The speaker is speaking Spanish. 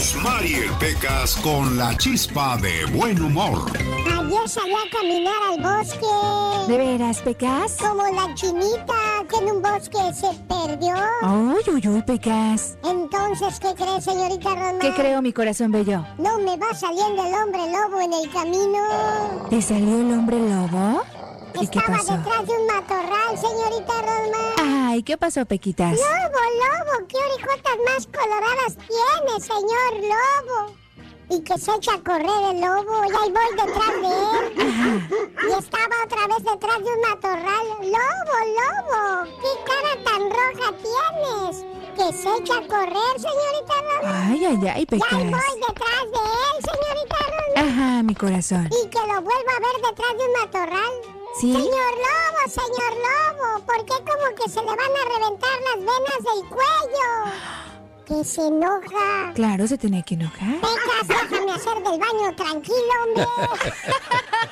Rosmar y el Pecas con la chispa de buen humor. Ayer salí a caminar al bosque. ¿De veras, Pecas? Como la chinita que en un bosque se perdió. Uy, Pecas. Entonces, ¿qué crees, señorita Rosmar? ¿Qué creo, mi corazón bello? No me va saliendo el hombre lobo en el camino. ¿Te salió el hombre lobo? ¿Y qué Estaba pasó? detrás de un matorral, señorita Rosmar. Ay, ¿qué pasó, Pequitas? Lobo, ¿qué orejotas más coloradas tiene, señor lobo? Y que se echa a correr el lobo, y ahí voy detrás de él. Ajá. Y estaba otra vez detrás de un matorral. Lobo, ¿qué cara tan roja tienes? Que se echa a correr, señorita Rosmar. Ay, Y Pecas. ahí voy detrás de él, señorita Rosmar. Ajá, mi corazón. Y que lo vuelva a ver detrás de un matorral. ¿Sí? Señor Lobo, ¿por qué como que se le van a reventar las venas del cuello? Que se enoja. Claro, se tenía que enojar. Pecas, déjame hacer del baño tranquilo, hombre.